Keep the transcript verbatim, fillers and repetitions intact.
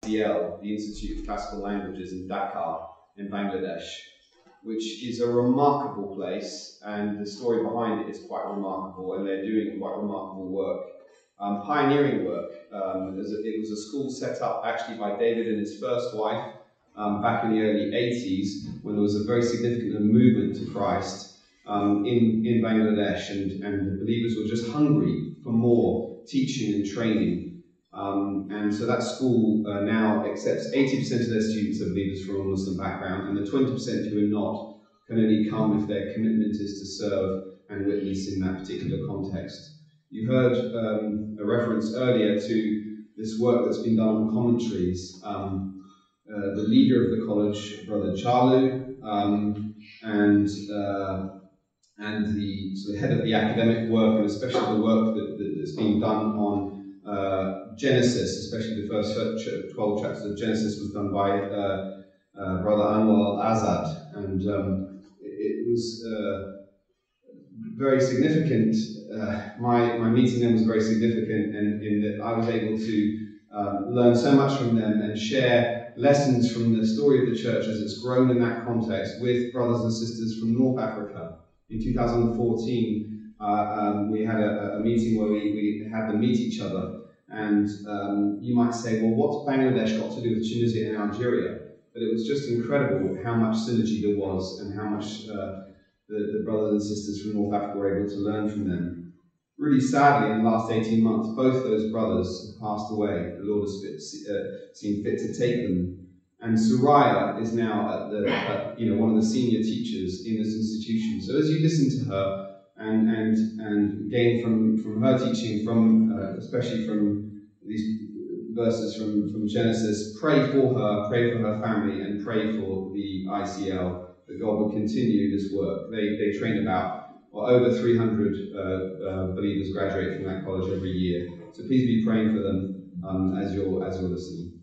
I C L, the Institute of Classical Languages in Dhaka, in Bangladesh, which is a remarkable place, and the story behind it is quite remarkable, and they're doing quite remarkable work. Um, pioneering work. Um, it was a school set up actually by David and his first wife um, back in the early eighties, when there was a very significant movement to Christ um, in, in Bangladesh, and, and the believers were just hungry for more teaching and training. Um, and so that school uh, now accepts eighty percent of their students are believers from a Muslim background, and the twenty percent who are not can only come if their commitment is to serve and witness in that particular context. You heard um, a reference earlier to this work that's been done on commentaries. Um, uh, the leader of the college, Brother Chalu, um, and uh, and the, so the head of the academic work, and especially the work that, that, that's been done on uh, Genesis, especially the first twelve chapters of Genesis, was done by uh, uh, Brother Anwar Al-Azad, and um, it, it was uh, very significant. Uh, my, my meeting them was very significant in, in that I was able to um, learn so much from them and share lessons from the story of the church as it's grown in that context with brothers and sisters from North Africa. In two thousand fourteen, uh, um, we had a, a meeting where we, we had them meet each other, and um, you might say, well, what's Bangladesh got to do with Tunisia and Algeria? But it was just incredible how much synergy there was, and how much uh, the, the brothers and sisters from North Africa were able to learn from them. Really sadly, in the last eighteen months, both those brothers have passed away. The Lord has fit, uh, seen fit to take them. And Suraya is now at the, at, you know, one of the senior teachers in this institution. So as you listen to her and and and gain from from her teaching, from uh, especially from these verses from from Genesis, pray for her, pray for her family, and pray for the I C L that God will continue this work. They they train about well, over three hundred uh, uh, believers graduate from that college every year. So please be praying for them um, as you're as you're listening.